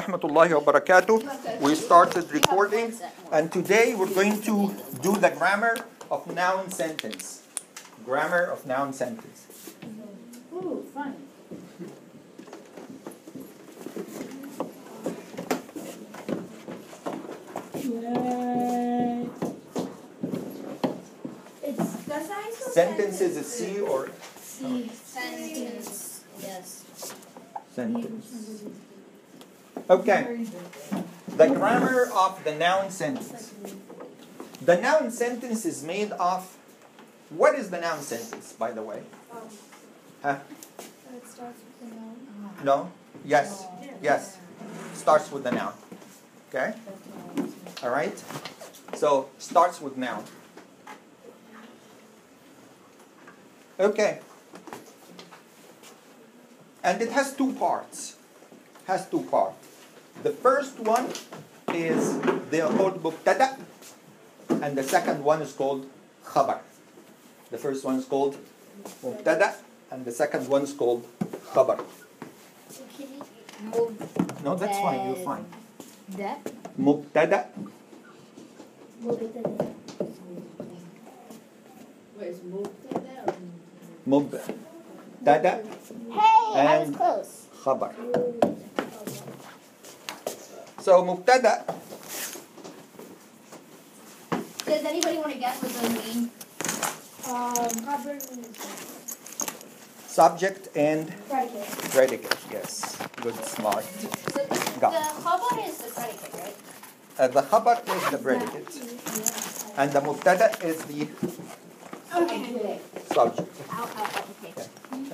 rahmatullahi wa barakatuh. We started recording, and today we're going to do the grammar of noun sentence. Grammar of noun sentence. Ooh, fun. Sentence is a C or C. Sentence. Yes. sentence. Okay. The grammar of the noun sentence. The noun sentence is made of. What is the noun sentence, by the way? Huh? It starts with a noun. No? Yes. Yes. Starts with the noun. Okay? All right? So, starts with noun. Okay. And it has two parts. The first one is called mubtada, and the second one is called khabar. The first one is called mubtada, and the second one is called khabar. No, that's fine. You're fine. Mubtada. Where's mubtada? Mubtada. Hey, I was And close. khabar. So mubtada. Does anybody want to guess what those mean? Subject and Predicate. predicate. Yes. Good, smart. So Go. the khabar is the predicate, right? The khabar is the predicate, and the mubtada is the Okay. subject. Okay.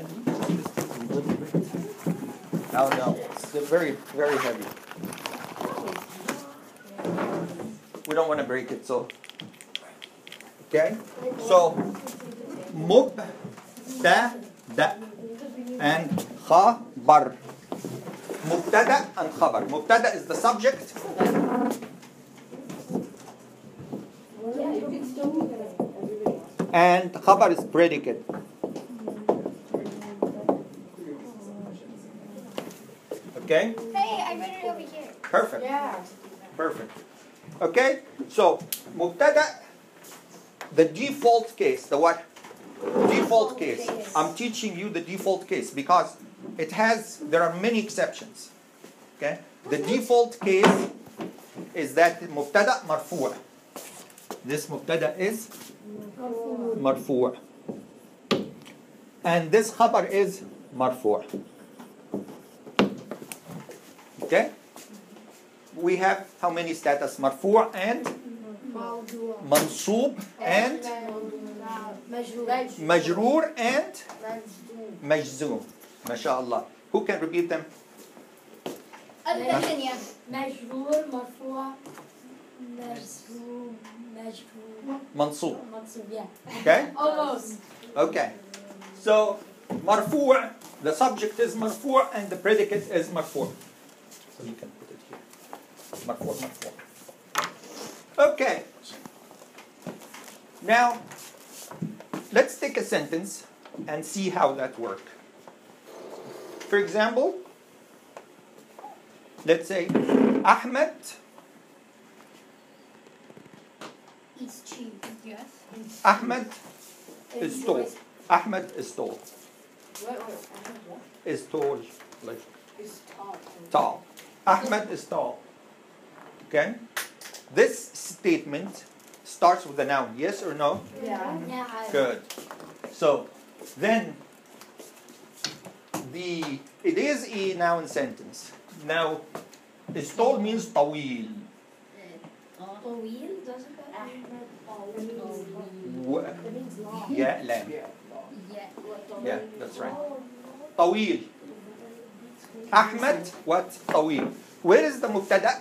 Oh no, it's very, very heavy. We don't want to break it, so. Okay? So, mubtada and khabar. Mubtada and khabar. Mubtada is the subject. And khabar is predicate. Okay? Hey, I read it over here. Perfect. Yeah. Perfect. Okay? So, mubtada, the default case, the what? Default case. I'm teaching you the default case because there are many exceptions. Okay? The default case is that mubtada marfu'. This mubtada is marfu'. And this khabar is marfu'. Okay? We have how many status? Marfu' and mansub and majroor and majzoom. MashaAllah. Who can repeat them? Yeah. مجرور مرفوع مرسوم مجرور Mansub. منصوب. Yeah. Okay? Almost. Okay. So, marfu', the subject is marfu' and the predicate is marfu'. So you can put it here. Marfu', marfu'. Okay. Now, let's take a sentence and see how that works. For example, let's say, Ahmed Eats cheese. Yes. Ahmed is tall. Ahmed is tall. Is tall. Like It's tall. tall. Ahmed is tall. Okay? This statement starts with a noun, yes or no? Yeah. Yeah. Good. So, then, it is a noun sentence. Now, is tall means طويل. طويل doesn't that That means long. Yeah, lam. Yeah. Yeah, that's right. طويل. Ahmed, what? طويل. Where is the mubtada?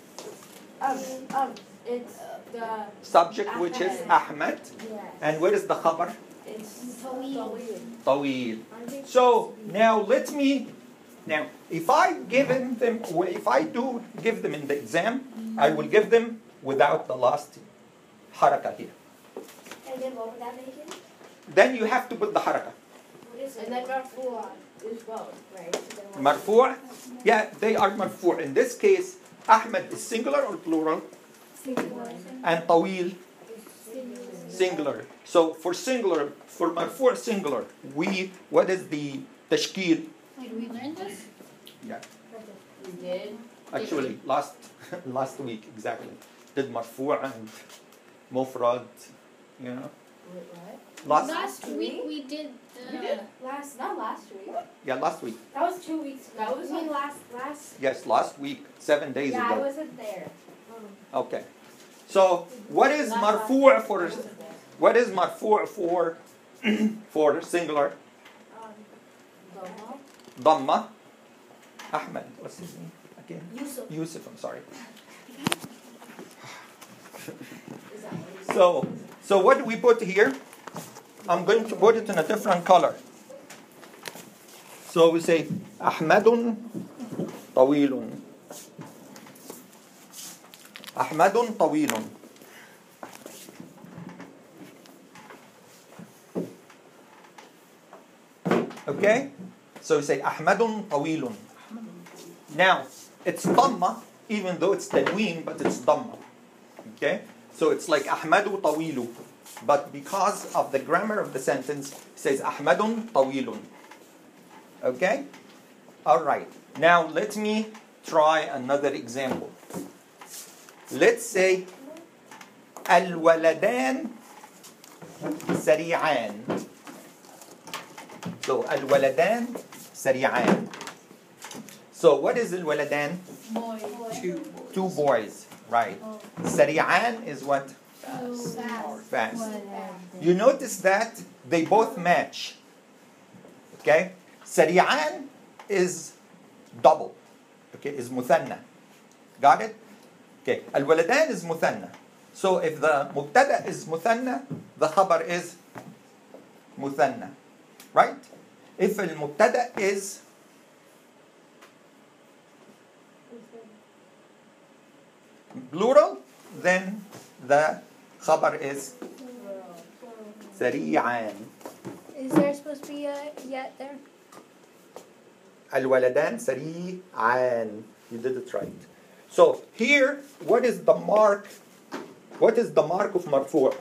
It's the Subject, which is Ahmed. And where is the khabar? it's طويل. طويل. So now if I give them in the exam, I will give them without the last haraka here. And then what would that make it? Then you have to put the haraka. What is it? and then مرفوع. is both, right? مرفوع. Yeah, they are مرفوع. In this case, Ahmed is singular or plural? Singular. And طويل singular. So for singular, for مرفوع singular, what is the تشكيل? Did we learn this? Yeah, We did. actually last week exactly. Did مرفوع and مفرد, you know. Wait, what? Last week we did We did not last week. Yeah, last week. That was 2 weeks ago. That was like last. Yes, last week, 7 days Yeah, I ago. wasn't there. Okay. So what is مرفوع for what is مرفوع for for singular? ضمة. Ahmed. What's his name again? Yusuf. Yusuf, I'm sorry. Is that what you So what do we put here? I'm going to put it in a different color. So we say أحمد طويل. أحمد طويل. Okay? So we say أحمد طويل. Now, it's ضمة, even though it's تنوين, but it's ضمة. Okay? So it's like أحمد طويل. But because of the grammar of the sentence, it says أحمد طويل. Okay? Alright. Now let me try another example. Let's say الولدان سريعان. So الولدان سريعان. So what is الولدان? Boy. Two boys. Right. سريعان is what? Fast. You notice that they both match. Okay? سريعان is double. Okay, is مثنى. Got it? Okay. الولدان is مثنى. So if the مبتدأ is مثنى, the خبر is مثنى. Right? If المبتدأ is plural, then the خبر is سريعان. Is there supposed to be a yet there? الولدان سريعان. You did it right. So here, what is the mark? What is the mark of مرفوع?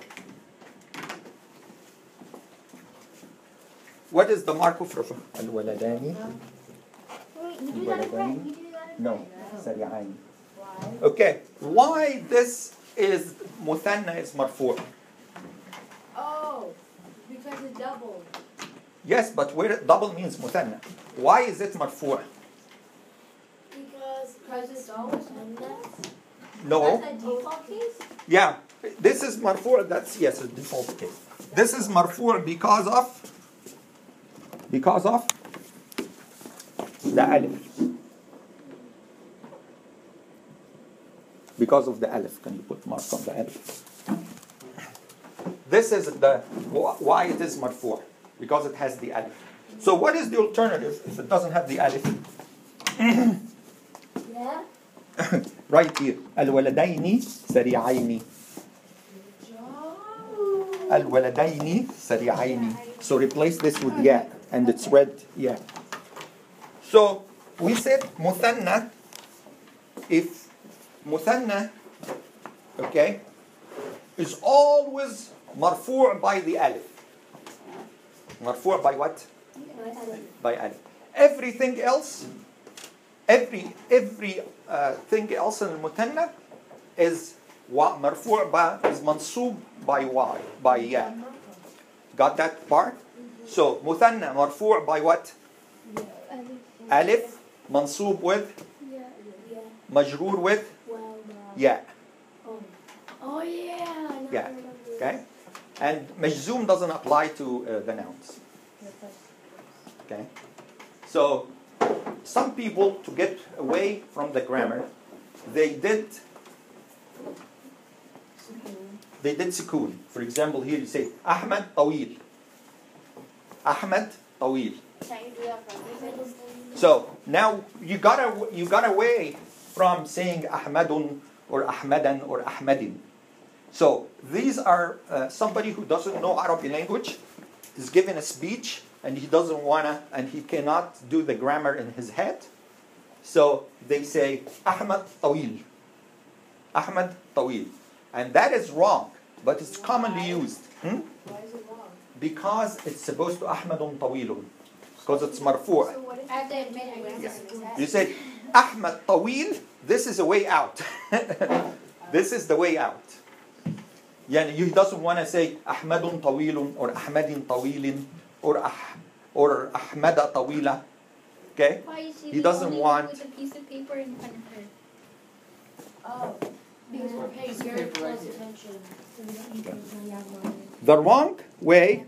What is the mark of رفع? الولدان. Wait, you do that in red. You do that in No, red. سريعان. Why? Okay, why this is مثنى is مرفوع? Oh, because it doubled. Yes, but where double means مثنى. Why is it مرفوع? Because it's always No. That's a default case? Yeah, this is مرفوع. That's yes, a default case. This is مرفوع because of the alif. Because of the alif. Can you put mark on the alif? This is the why it is مرفوع. Because it has the alif. So what is the alternative if it doesn't have the alif? Yeah. Right here. الولدين سريعين. الولدين سريعين. So replace this with ya, and it's read ya. So we said مثنى. If مثنى, okay, is always مرفوع by the alif. مرفوع by what? By alif. Everything else, every thing else in المثنى is مرفوع by, is منصوب by y, by ya. Got that part? So مثنى مرفوع by what? ألف. منصوب with, مجرور with ya. Oh yeah. Yeah. Okay. And مجزوم doesn't apply to the nouns. Okay. So some people, to get away from the grammar, they did سكون. For example, here you say أحمد طويل. أحمد طويل. So now you got away from saying أحمد or أحمدا or أحمد. So these are somebody who doesn't know Arabic language is given a speech and he doesn't wanna, and he cannot do the grammar in his head. So they say Ahmad Tawil. Ahmad Tawil. And that is wrong, but it's commonly used. Why is it wrong? Because it's supposed to Ahmadun Tawilun. Because it's marfu'. So what if I have to admit, I guess Yes. it's that. You say Ahmad Tawil, this is a way out. This is the way out. Yani he doesn't want to say Ahmadun Tawilun or Ahmadin Tawilin or Ahmada Tawila. Okay? Why is He doesn't only want- with a piece of paper in front of her? Oh, because we're paying very Paper right close here. attention. The wrong way,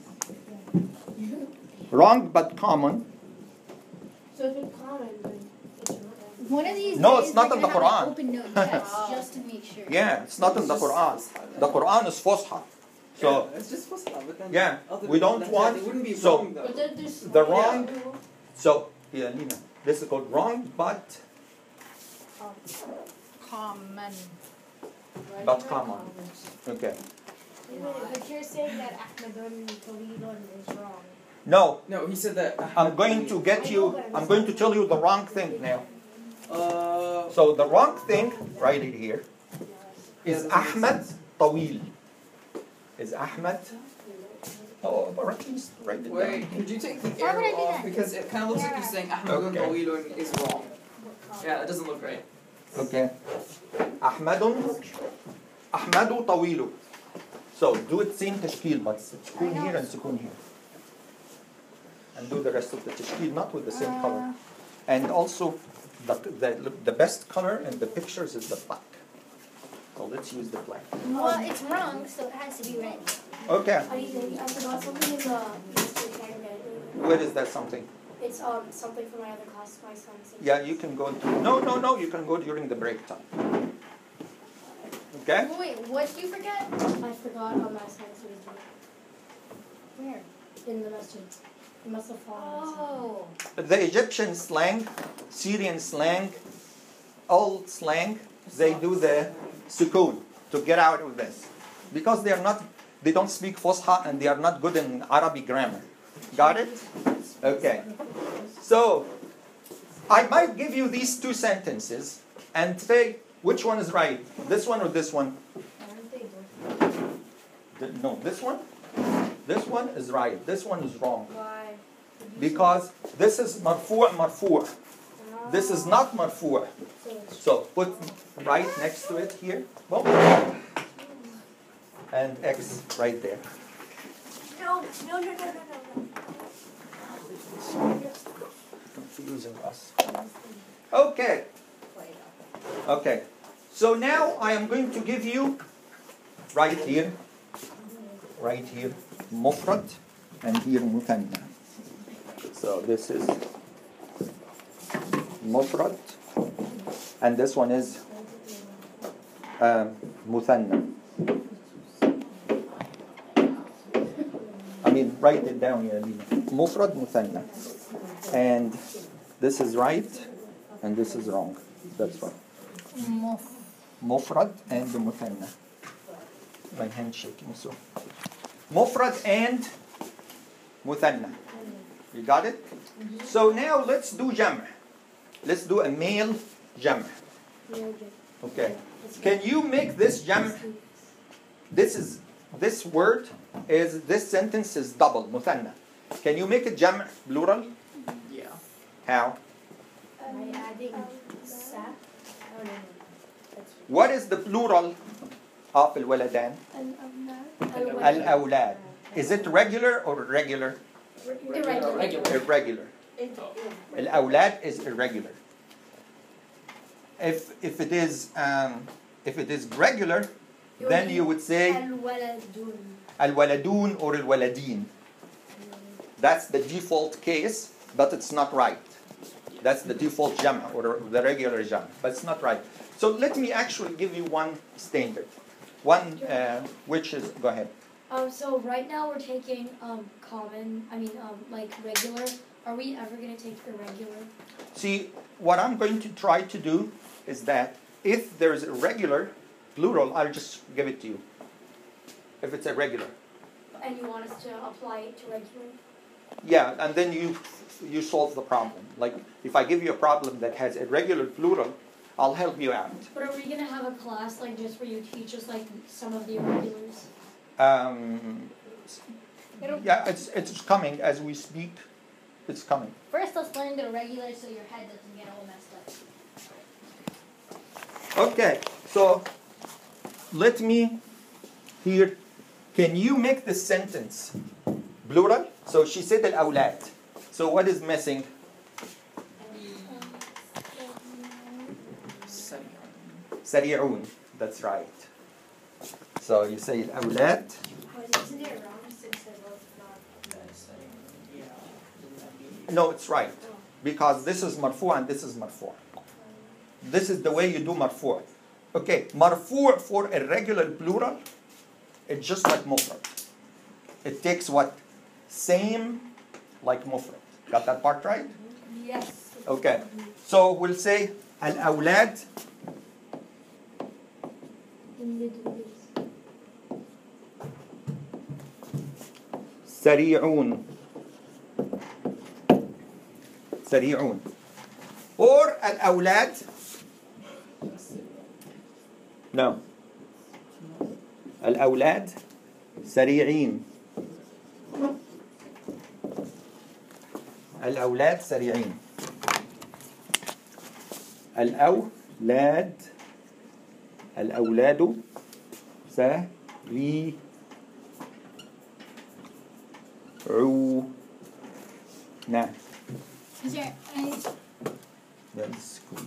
wrong but common. So if it's common, then it's not wrong. One of these No, days it's not we're in the gonna have Quran. an open note test just to make sure. Yeah, it's not in the Quran. The Quran is Fusha. So, yeah, it's just Fusha, but then yeah, other we than don't that, want- They wouldn't be so- wrong though. But then there's The small wrong- people. so, yeah, Nina, this is called wrong but Common. But common. Okay. But you're saying that Ahmadun Tawilun is wrong. No, No, he said that. I'm going to get you, I'm going to tell you the wrong thing now. Uh, So the wrong thing, write it here, is Ahmad Tawil. Is Ahmad? Oh, but at least write it wait, down. could you take the Why would I arrow do off? that? Because it kind of looks like you're saying Ahmadun Okay. Tawilun is wrong. Yeah, that doesn't look right. Okay. Ahmadu Tawilu. So do it same tashkil, but sukun here and sukun here. And do the rest of the tashkil, not with the same color. And also, the best color in the pictures is the black. So let's use the black. Well, it's wrong, so it has to be red. Okay. I forgot something in the history segment. Where is that something? It's something from my other class, my son's. Yeah, you can go. No, you can go during the break time. Okay? Wait, what did you forget? I forgot on my science museum Where? in the masjid. It must have fallen. Oh. The Egyptian slang, Syrian slang, old slang, they do the sukun to get out of this. Because they don't speak Fusha and they are not good in Arabic grammar. Got it? Okay. So, I might give you these two sentences and say which one is right. This one or this one? No, this one? This one is right. This one is wrong. Why? Because this is marfu'. This is not marfu'. So put right next to it here. Boom. And X right there. No. Confusing us. Okay. Okay. So now I am going to give you right here, mufrad, and here muthanna. So this is mufrad, and this one is muthanna. I mean, write it down here. Mufrad, muthanna. And this is right, and this is wrong. That's right. Mufrad and muthanna. My hand shaking, so. Mufrad and muthanna. You got it? So now let's do jam'. Let's do a male jam'. Okay. Can you make this jam'? This sentence is double, muthanna. Can you make it jam' plural? Yeah. How? By adding sa. Oh, no. What is the plural of al-waladan? Al-awlad. Is it regular or irregular? Regular. Irregular. Al-awlad is irregular. If it is regular, then you would say al-waladun or al-waladin. That's the default case, but it's not right. That's the default jam' or the regular jam', but it's not right. So let me actually give you one standard. One which is, go ahead. So right now we're taking like regular. Are we ever going to take irregular? See, what I'm going to try to do is that if there is a regular plural, I'll just give it to you. If it's a regular. And you want us to apply it to regular? Yeah, and then you solve the problem. Like if I give you a problem that has irregular plural, I'll help you out. But are we gonna have a class like just where you teach us like some of the irregulars? Yeah, it's coming as we speak. It's coming. First, let's learn the irregulars so your head doesn't get all messed up. Okay, so let me here. Can you make the sentence plural? So she said al-awlad. So what is missing? Sari'un. That's right. So you say al-awlad. Isn't it wrong since they're both not? No, it's right. Because this is marfu and this is marfu. This is the way you do marfu. Okay, marfu for irregular plural, it's just like mufrad. It takes what? Same like mufrad. Got that part right? Yes. Okay. So we'll say al-awlad sari'un. Sari'un. Or al-awlad. No. الأولاد سريعين. الأولاد سريعين. الأولاد سريعون. Is there any... That's cool.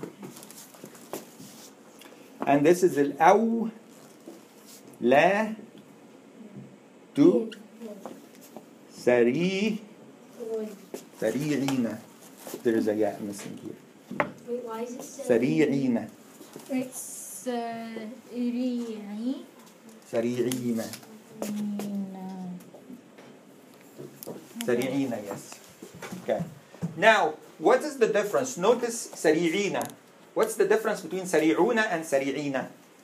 And this is الأولاد سريعين. There is a ya missing here. Wait, why is it سريعين. Wait, سريعين. سريعين. سريعين, yes. Okay. Now, what is the difference? Notice سريعين. What's the difference between سريعون and سريعين?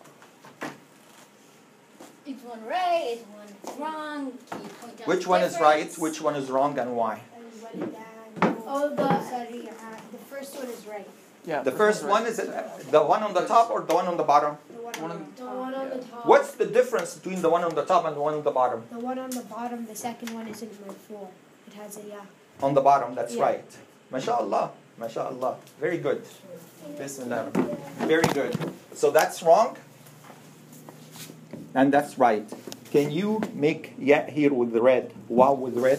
Is one right? Is one wrong? Can you point out Which the one is right? difference? Which one is wrong and why? Oh, the first one is right. Yeah. The first one is the one on the top or the one on the bottom? The one on the top. What's the difference between the one on the top and the one on the bottom? The one on the bottom, the second one isn't marfu. It has a ya. On the bottom, that's Yeah. right. MashaAllah. MashaAllah. Very good. Bismillah. Very good. So that's wrong. And that's right. Can you make ya here with the red? Wow with red?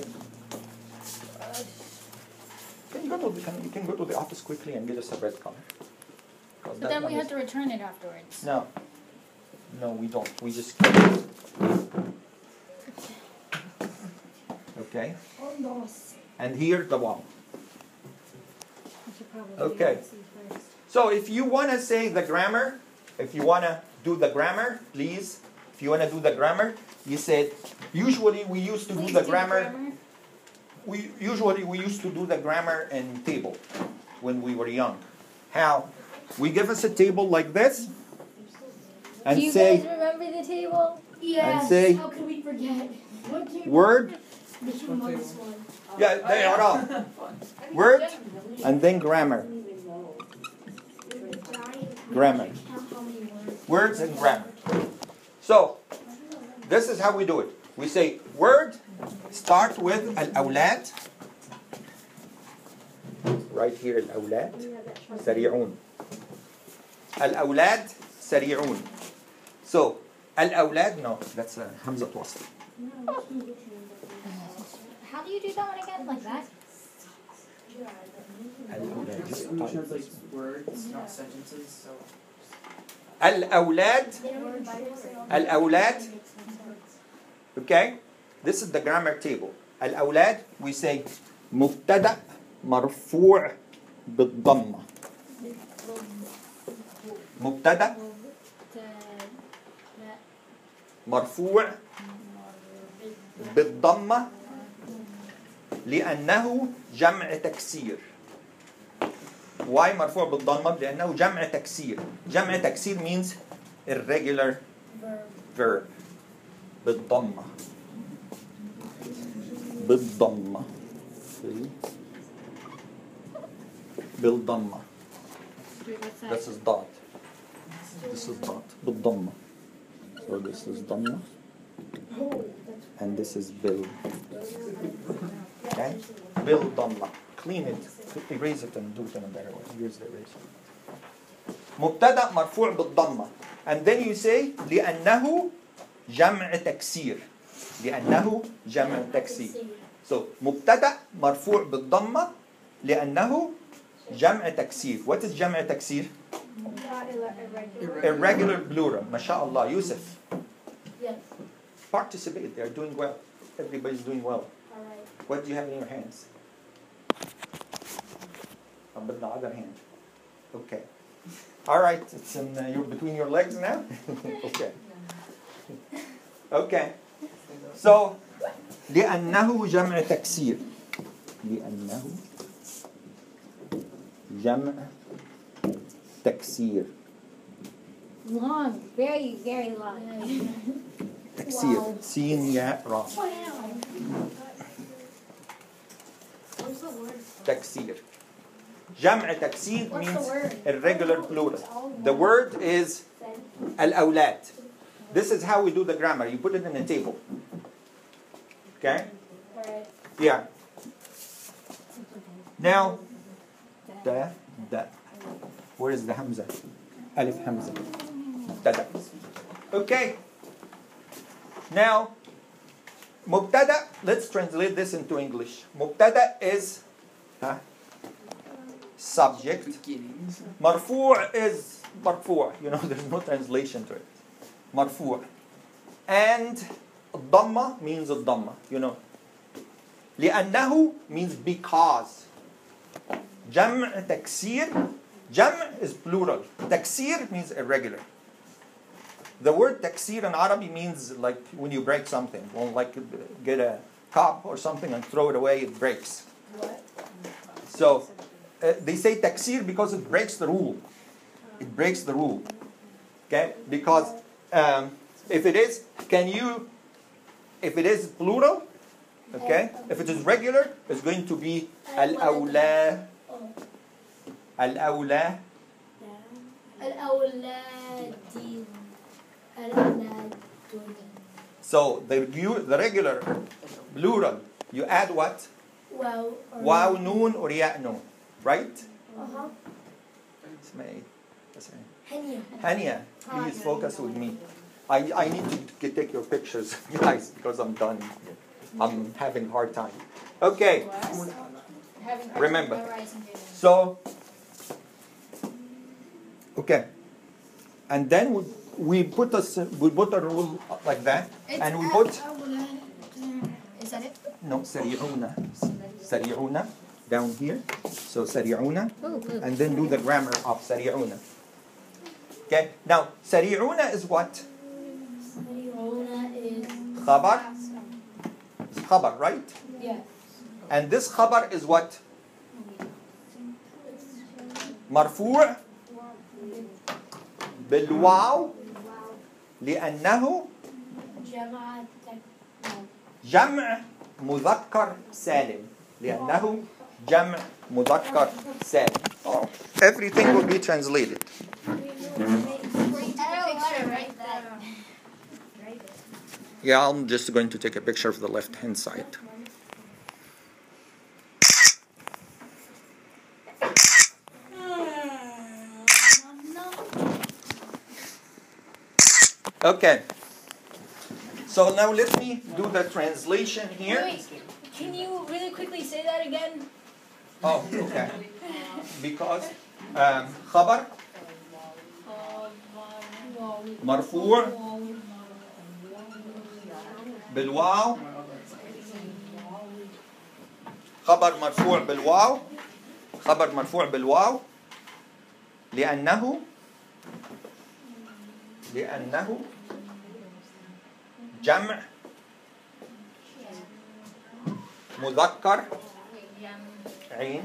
You can go to the office quickly and get us a red color. But then we have to return it afterwards. No. No, we don't. We just... Okay. And here the wow. Okay. So if you want to say the grammar, if you want to do the grammar, please. If you want to do the grammar, you said, usually we used to do the grammar. We used to do the grammar in table when we were young. How? We give us a table like this and Do you say guys remember the table? Yes. And say- How could we forget? word, The humongous one. yeah, they are all. Fun. Word and then grammar. Grammar. Count how many words. Words and grammar. So, this is how we do it. We say word, start with al-awlad. Right here, al-awlad. سريعون. Al-awlad سريعون. So, al-awlad, no, that's a Hamza wasl. How do you do that one again? Like that? Al-awlad. Solutions like words, not sentences. So Al-awlad. Al-awlad. Okay? This is the grammar table. Al-awlad, we say مبتدأ مرفوع بالضمة. مبتدأ مرفوع بالضمة لأنه جمع تكسير. Why مرفوع بالضمة؟ لأنه جمع تكسير. جمع تكسير means irregular verb. بالضمة. بالضمة. 3 بالضمة. Wait, what's that? This is dot. This is dot. بالضمة. So this is ضمة. And this is bill. Okay? Bill ضمة. Clean it. Erase it and do it in a better way. Use the eraser. مبتدأ مرفوع بالضمة. And then you say لأنه جمع تكسير. لأنه جمع تكسير. So مبتدأ مرفوع بالضمة لأنه جمع تكسير. What is جمع تكسير? Irregular plural. ما شاء الله. Yusuf. Yes. Participate. They are doing well. Everybody's doing well. All right. What do you have in your hands? With the other hand. Okay. All right. It's in between your legs now. Okay. Okay. So لأنه جمع تكسير. لأنه جمع تكسير. Long, very, very long. تكسير. سين ياء راء. What's the word? تكسير. جمع تكسير What's the means word? irregular plural. The word is الأولاد. This is how we do the grammar. You put it in a table. Okay? All right. Yeah. Now, da. Where is the hamza? Alif hamza. Mubtada. Okay. Now, mubtada, let's translate this into English. Mubtada is subject. Beginnings. Marfu' is marfu'. You know, there's no translation to it. Marfu'. And dhamma means dhamma. You know. لأنه means because. جمع تكسير. جمع is plural. تكسير means irregular. The word تكسير in Arabic means like when you break something. Well, like get a cup or something and throw it away, it breaks. What? So they say تكسير because it breaks the rule. It breaks the rule. Okay? Because if it is plural, okay? If it is regular, it's going to be al-awla. Oh. Al-awla. الأولادين. الأولادين. So the regular plural, you add what? Wow. Waw noon or ya noon. Right? Uh-huh. اسمها هنية. Hania, please focus with me. I need to take your pictures, guys, because I'm done. I'm having a hard time. Okay, remember. So, okay. And then we put a rule like that. And we put... Is that it? No, سريعون. سريعون down here. So سريعون. And then do the grammar of سريعون. Okay. Now, سريعون is what? سريعون is... خبر. It's خبر, right? Yeah. And this خبر is what? مرفوع بالواو لأنه جمع مذكر سالم. لأنه جمع مذكر سالم. Oh, everything will be translated. Yeah, I'm just going to take a picture of the left-hand side. Okay. So now let me do the translation here. Wait, can you really quickly say that again? Oh, okay. Because خبر مرفوع بالواو خبر مرفوع بالواو خبر مرفوع بالواو لأنه جمع مذكر عين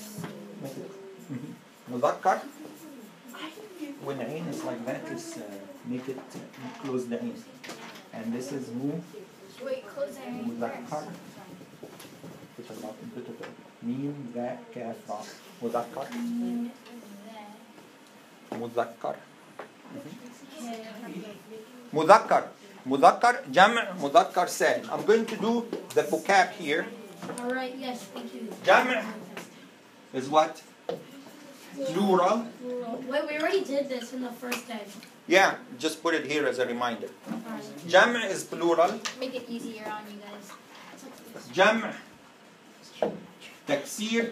مذكر when عين is like that is make it close the عين and this is Wait, close that. مذكر which is ميم ذا كاف راء مذكر مذكر مذكر جمع مذكر سالم. I'm going to do the vocab here. Alright, yes, thank you. جمع is what? Plural. Wait, we already did this in the first day. Yeah, just put it here as a reminder. Alright. جمع is plural. Make it easier on you guys. جمع تكسير.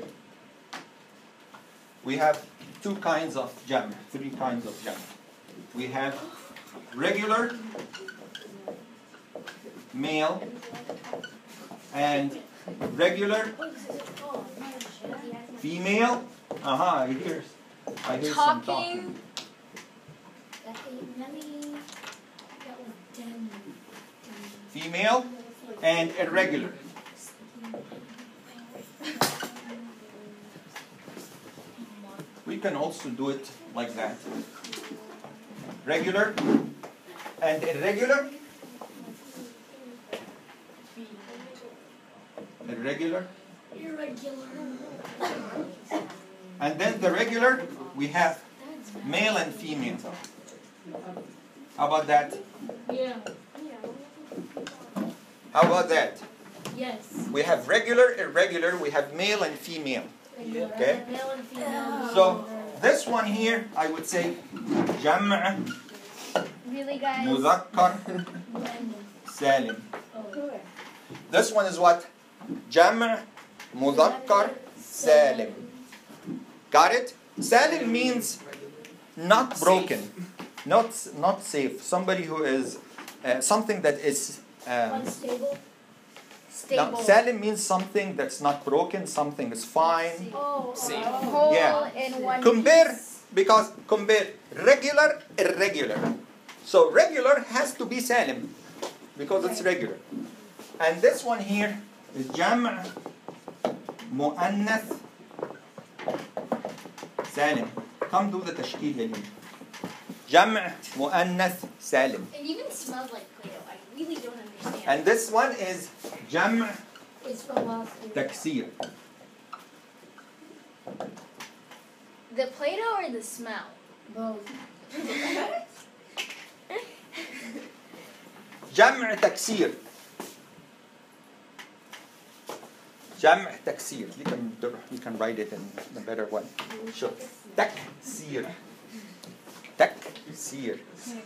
We have two kinds of جمع, three kinds of جمع. We have regular male and regular female. I hear some talking. Female and irregular. We can also do it like that. Regular and irregular. Irregular. And then the regular, we have male and female. How about that? Yeah. How about that? Yes. We have regular, irregular, we have male and female. Okay? Male and female. So this one here, I would say جمع Really, guys? مذكر سالم. This one is what? جمع مذكر سالم. Got it? Salim means not broken, not safe. Somebody who is something that is Unstable. Stable. Salim means something that's not broken, something is fine. Oh, Safe. whole Yeah. in one Compare, piece. because compare regular, irregular. So regular has to be Salim because it's regular. And this one here is جمع مؤنث سالم. Come do the تشكيل يا لين. جمع مؤنث سالم. It even smells like Play-Doh. I really don't understand. And this one is جمع It's from last year. تكسير. The Play-Doh or the smell? Both. جمع تكسير. جمع تكسير. You can write it in a better one. Sure. تكسير. تكسير.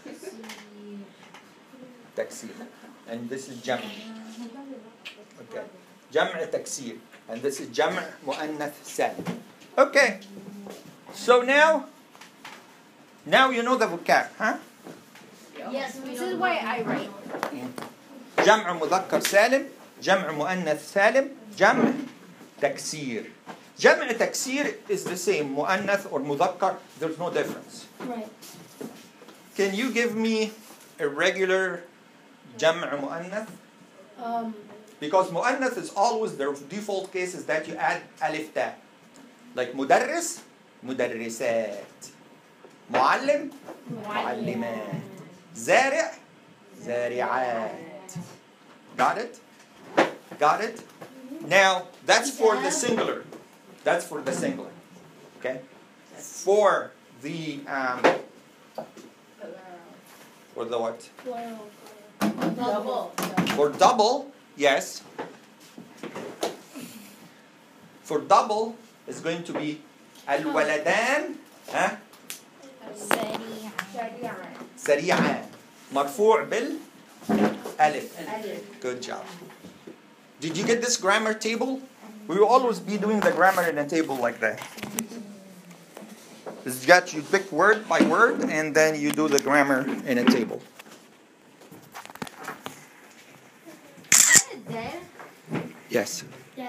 تكسير. And this is جمع. Okay. جمع تكسير. And this is جمع مؤنث سالم. Okay. So now you know the vocab, huh? Yes, this is why I write. جمع مذكر سالم، جمع مؤنث سالم، جمع تكسير. جمع تكسير is the same, مؤنث or مذكر, there's no difference. Right. Can you give me a regular جمع مؤنث? Because مؤنث is always the default case is that you add ألف تاء. Like مدرس، مدرسات. معلم، معلمات. زارع، زارعات. Got it? Got it? Now, that's for the singular. That's for the singular. Okay? For the what? Double. For double, yes. For double, it's going to be الولدان ها سريعان مرفوع بالألف. Good job. Did you get this grammar table? We will always be doing the grammar in a table like that. It's got you pick word by word and then you do the grammar in a table. Is that a dead? Yes.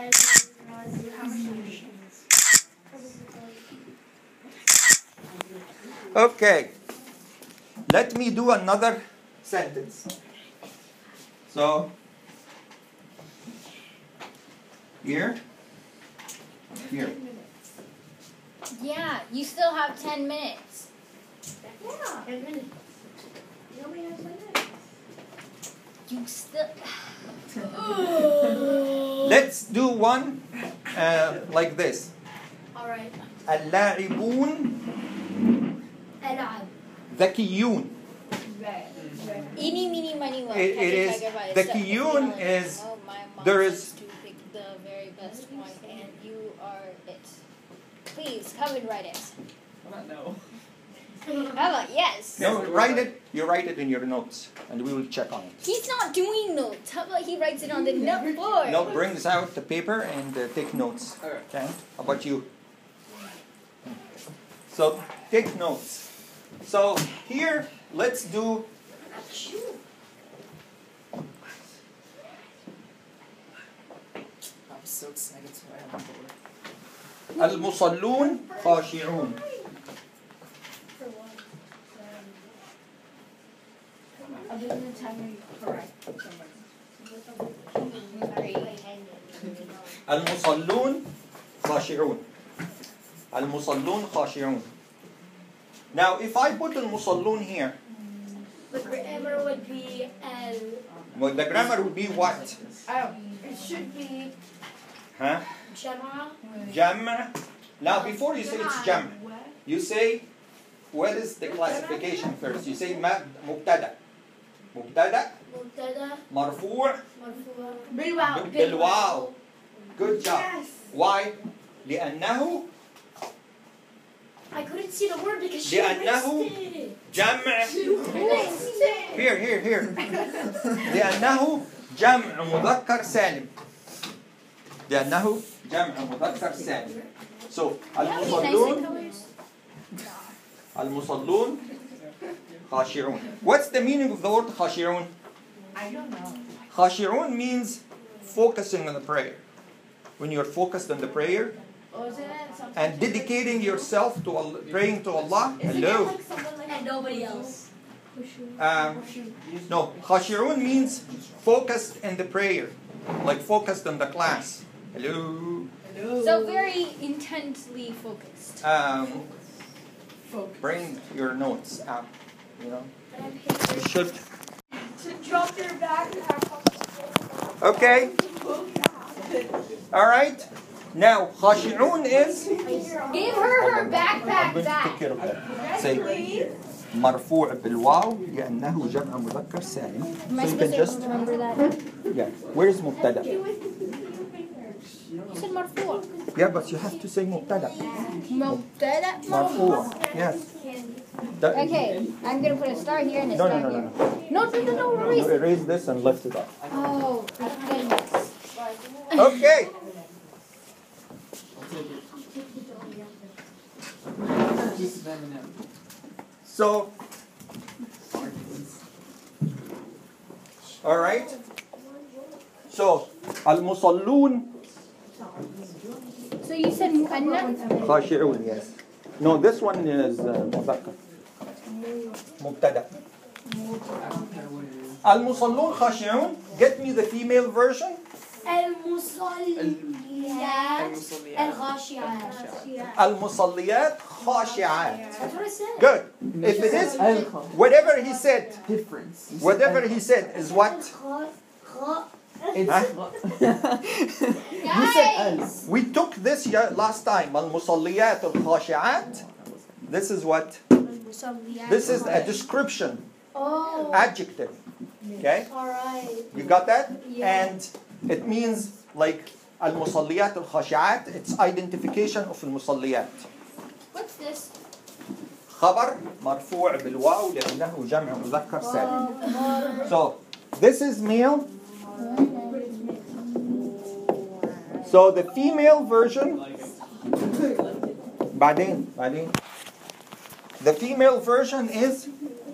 Okay. Let me do another sentence. So, here. Yeah, you still have 10 minutes. Yeah. 10 minutes. You only have 10 minutes. You still... Let's do one like this. Alright. اللاعبون ألعب. ذكيون. Eeny, meeny, miny, mo. It is the kiyun is there is to pick the very best one, and you are it. Please come and write it. No. How about yes? no write it. You write it in your notes, and we will check on it. He's not doing notes. How about he writes it on the noteboard? Note brings out the paper and take notes. Alright. Okay. How about you? So take notes. So here, let's do. I'm so excited to write on the board. المصلون خاشعون. المصلون خاشعون. المصلون خاشعون. Now, if I put المصلون here, The grammar would be L. well, the grammar would be what? It should be Huh? Jama. جمع. Now, before you say it's جمع, you say, what is the classification first? You say مبتدأ. مبتدأ مبتدا مرفوع مرفوع بالواو. Good job. Why? لأنه I couldn't see the word because she لأنه missed it. جمع. Here. لأنه جمع مذكر سالم. لأنه جمع مذكر سالم. So المصلون المصلون خاشعون. What's the meaning of the word خاشعون? I don't know. خاشعون means focusing on the prayer. When you're focused on the prayer Or is it something and dedicating yourself to Allah, praying to Allah. Isn't Hello. it like someone like And nobody else. No, khashi'un means focused in the prayer, like focused on the class. Hello. So very intently focused. Bring your notes out. You know, And you should. to drop your backpack on the floor. Okay. All right. Now, khashi'un is. Give her backpack I'm going to take back. care of that. Say. مرفوع بالواو لأنه جمع مذكر سالم. Am I So you can supposed just to remember that? yeah. Where is مبتدأ? You said مرفوع. Yeah, but you have to say مبتدأ. مبتدأ. مرفوع. Yes. That- Okay, I'm gonna put a star here and a No, star no, here. no. No, No, erase it. erase this and lift it up. Oh, goodness. Okay. Keep them in them. So, all right. So, المصلون So you said مؤنث? خاشعون. Yes. No, this one is مذكر. مبتدأ. I don't care what it is. المصلون خاشعون. Get me the female version. المصليات الغاشيات. المصليات خاشعات. That's what I said. Good. If it is, whatever he said, Difference. whatever he said is what? It's you said Guys! We took this last time. المصليات الخاشعات. This is what? This is a description, Oh. adjective. Okay? Alright. You got that? Yeah. And it means like المصليات الخاشعات. It's identification of المصليات. What's this? خبر مرفوع بالواو لأنه جمع مذكر سالم. So this is male. So the female version. بعدين. The female version is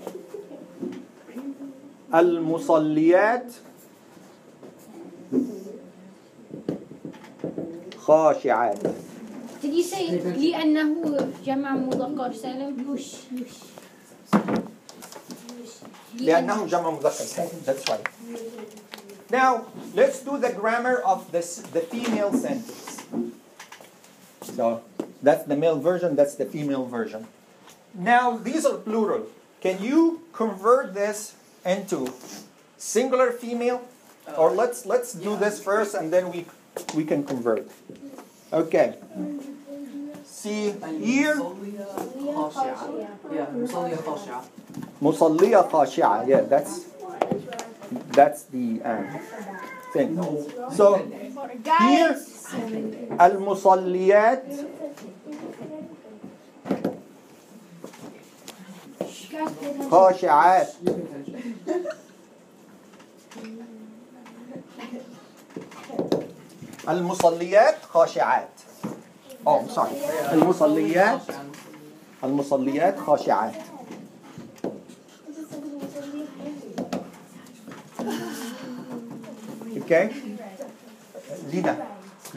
المصليات خاشعات. Did you say لأنه جمع مذكر سالم؟ لأنه جمع مذكر سالم. That's right. Now, let's do the grammar of the female sentence. So, that's the male version, that's the female version. Now, these are plural. Can you convert this into singular female? Or let's do this first and then we can convert. Okay. See here. Yeah, مصلية خاشعة. مصلية خاشعة. Yeah, that's the thing. So here المصليات خاشعات. المصليات خاشعات. Oh, I'm sorry. المصليات خاشعات. Okay? Lina,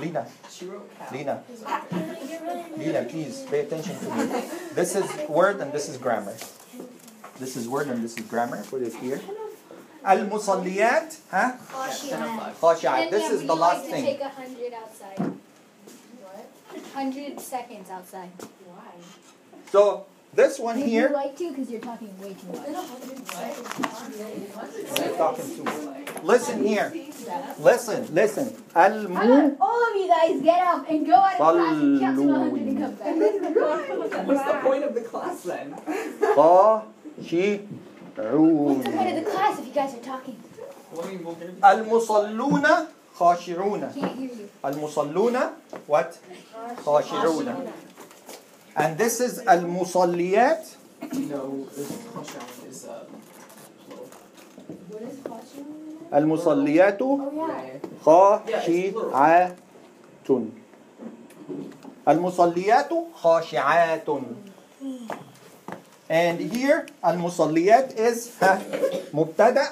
please pay attention to me. This is word and this is grammar. This is word and this is grammar. Put it here. المصليات, huh? خاشعات. This is the last thing. Take 100 outside. What? 100 seconds outside. Why? So this one Would you here. like to? Because you're talking way too much. I'm talking to. Listen here. Listen. Al-mu. All of you guys get up and go out of class and count to 100 and come back. What's the point of the class then? What's the point of the class if you guys are talking? المصلون خاشعون. Can't hear you. المصلون what? خاشعون. And this is المصليات. No, this خاشعة is plural. What is watching? المصليات خاشعات. المصليات خاشعات. And here المصليات is مبتدأ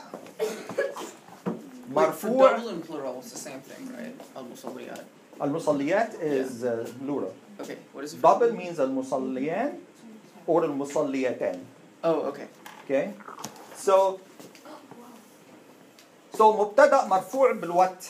مرفوع. Double and plural, it's the same thing, right? المصليات. المصليات is plural. Okay, what is it? Double means المصليان or المصليتان. Oh, okay. Okay? So مبتدأ مرفوع بالوات.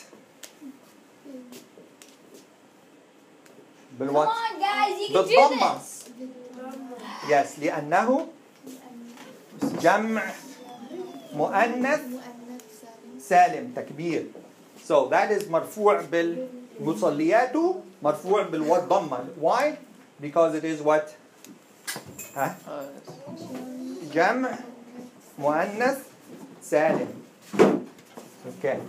Come on, guys, you can do بالضمة. this. Yes, لأنه جمع مؤنث سالم تكبير. So that is مرفوع بالمصليات مرفوع بالوات ضمة. Why? Because it is what? جمع مؤنث سالم. Okay.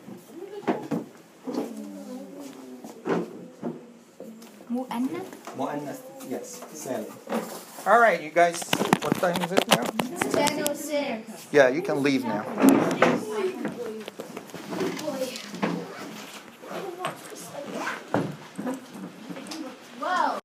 مؤنث. Yes, سالم. All right, you guys. What time is it now? It's 10:06. Yeah, you can leave now.